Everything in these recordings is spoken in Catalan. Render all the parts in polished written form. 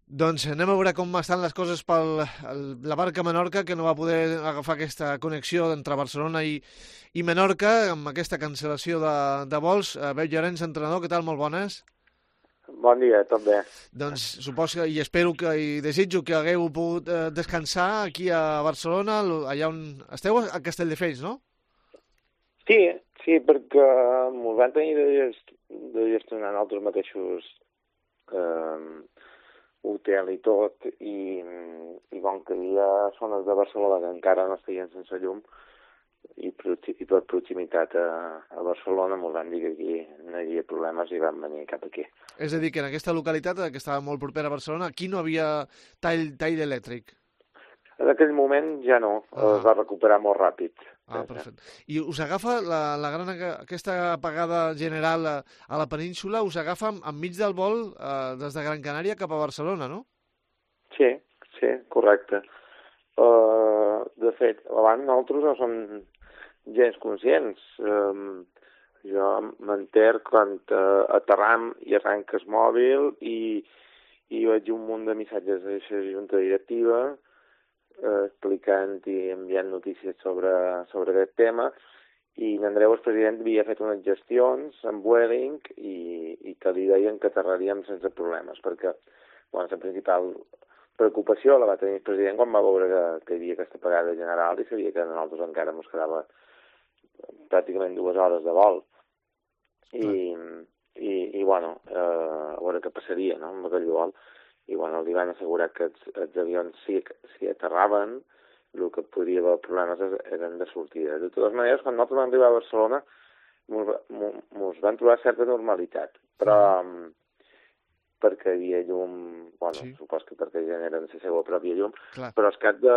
Doncs anem a veure com estan les coses per la Barca Menorca, que no va poder agafar aquesta connexió entre Barcelona i Menorca, amb aquesta cancel·lació de vols. Beu Llorenç, entrenador, què tal? Molt bones. Bon dia, tot bé. Doncs suposo que, i espero que, i desitjo que hagueu pogut descansar aquí a Barcelona, allà on esteu, a Castelldefels, no? Sí, sí, perquè m'ho van tenir de gestionar nosaltres mateixos hotel i tot, i com que hi ha zones de Barcelona que encara no estaven sense llum, i per proximitat a Barcelona m'ho van dir que aquí no hi havia problemes i van venir cap aquí. És a dir, que en aquesta localitat, que estava molt propera a Barcelona, aquí no havia tall elèctric. En aquell moment ja no, es va recuperar molt ràpid. Perfecte. I us agafa aquesta apagada general a la península, us agafa enmig del vol des de Gran Canària cap a Barcelona, no? Sí, sí, correcte. De fet, abans nosaltres no som gens conscients. Jo m'enter quan aterram i arrenques mòbil i veig un munt de missatges de la junta directiva explicant i enviant notícies sobre aquest tema, i l'Andreu, el president, havia fet unes gestions amb Vueling i que li deien que aterraríem sense problemes, perquè la principal preocupació la va tenir el president quan va veure que hi havia aquesta apagada general i sabia que a nosaltres encara ens quedava pràcticament 2 hores de vol. I bueno, a veure què passaria, no?, amb aquell vol. I bueno, li van assegurar que els avions si aterraven, el que podria haver problemes eren de sortida. De totes maneres, quan nosaltres vam arribar a Barcelona, mos van trobar certa normalitat, però perquè hi havia llum, bueno, sí. Supos que perquè generen la seva pròpia llum, clar. Però al cap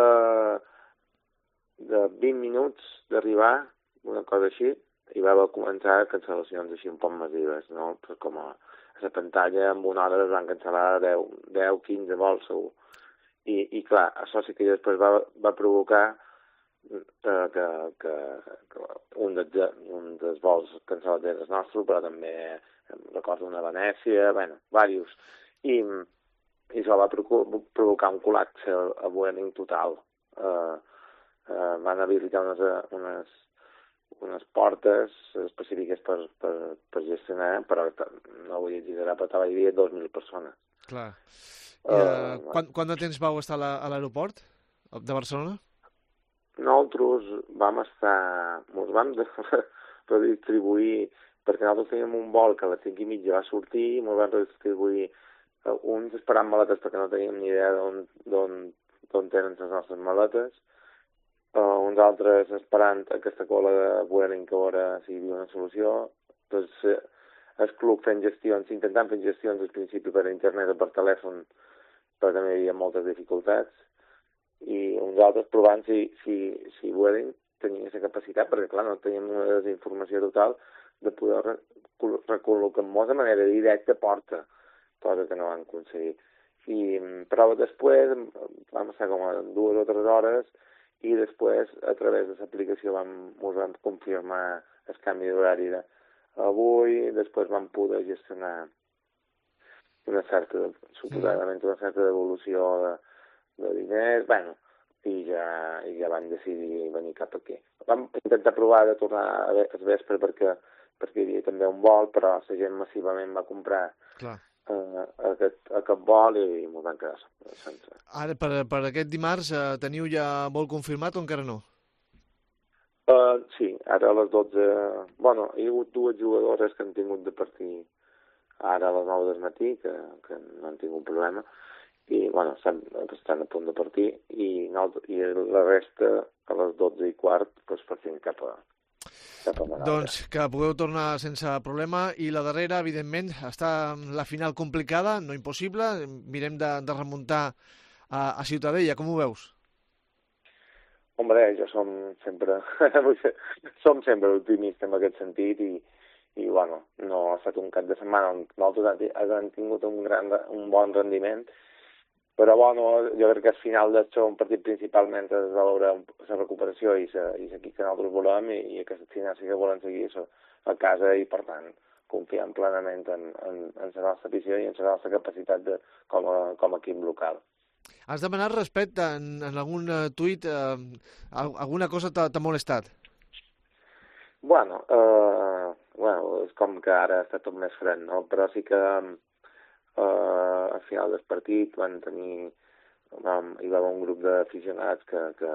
de 20 minuts d'arribar, una cosa així, hi va haver començar cancel·lacions així un poc massives, no? Pues com a la pantalla en una hora es van cancel·lar 10-15 vols segur. I clar, això sí que després va provocar que un dels vols cancel·lats era el nostre, però també recordo una a Venècia, bueno, diversos. I això va provocar un col·lapse a Vueling total. Van habilitar unes portes específiques per gestionar, però no vull exagerar, però hi havia 2.000 persones. Clar. Quant de temps vau estar a l'aeroport de Barcelona? Nosaltres vam estar... Ens vam redistribuir, perquè nosaltres teníem un vol que a les 5:30 va sortir, i ens vam redistribuir uns esperant maletes perquè no teníem ni idea d'on tenen les nostres maletes, uns altres esperant aquesta cola de Vueling que veure si hi havia una solució. Doncs el club fent gestions, intentant fer gestions al principi per internet o per telèfon, però també hi havia moltes dificultats, i uns altres provant si Vueling tenia la capacitat, perquè clar, no teníem una desinformació total, de poder recol·locar-nos de manera directa a porta, cosa que no van aconseguir. Però després vam estar com a 2 o 3 hores, i després, a través de l'aplicació, ens vam confirmar el canvi d'horari d'avui, després vam poder gestionar suposadament una certa devolució de diners, bueno, i ja van decidir venir cap aquí. Vam intentar provar de tornar al vespre perquè hi havia també un vol, però la gent massivament va comprar aquest vol i m'ho van quedar sense. Ara, per aquest dimarts, teniu ja vol confirmat o encara no? Sí, ara a les 12... Bueno, hi ha hagut 2 jugadores que han tingut de partir ara a les 9 del matí, que no han tingut problema, i bueno, estan a punt de partir, i la resta a les 12:15 doncs partint cap a Menorca. Doncs que pugueu tornar sense problema, i la darrera, evidentment, està la final complicada, no impossible, mirem de remuntar a Ciutadella, com ho veus? Hombre, jo som sempre optimista en aquest sentit, i bueno, no ha estat un cap de setmana on nosaltres hem tingut un bon rendiment, però bueno, jo crec que al final del segon partit principalment es valora la recuperació i l'equip que nosaltres volem, i aquesta final sí que volem seguir a casa, i per tant confiem plenament en la nostra afició i en la nostra capacitat com a equip local. Has demanat respecte en algun tuit? Alguna cosa t'ha molestat? Bueno, és com que ara està tot més fred, no? Però sí que al final del partit hi va haver un grup d'aficionats que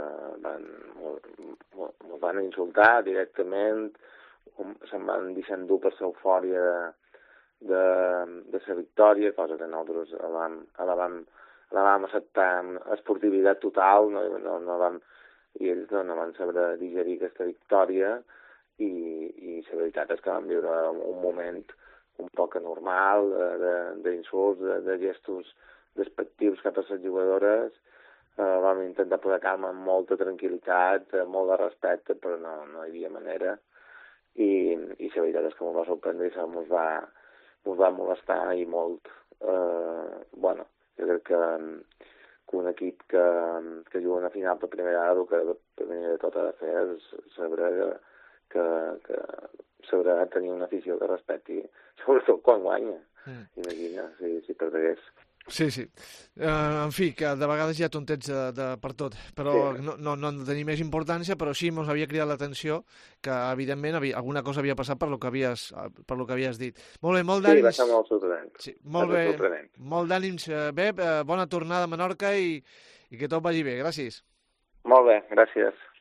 mos van insultar directament, se'n van deixar endur per l'eufòria de la victòria, cosa que nosaltres la vam acceptar amb esportivitat total, i ells no van saber digerir aquesta victòria, i la veritat és que vam viure un moment un poc anormal, d'insults, de gestos despectius cap a les jugadores. Vam intentar posar calma amb molta tranquil·litat, molt de respecte, però no hi havia manera. I la veritat és que m'ho va sorprendre i m'ho va molestar i molt. Jo crec que un equip que juga una final per primera vegada, el que primer de tot ha de fer és saber que sabrà tenir una afició que respecti, sobretot quan guanya. Imagina, si perdés. Sí. En fi, que de vegades hi ha tontets per tot, però sí. No han de tenir més importància, però sí ens havia cridat l'atenció que, evidentment, alguna cosa havia passat per lo que havies dit. Molt bé, molt d'ànims. Sí, va ser molt sorprenent. Sí, molt bé, molt d'ànims, Bep, bona tornada a Menorca i que tot vagi bé. Gràcies. Molt bé, gràcies.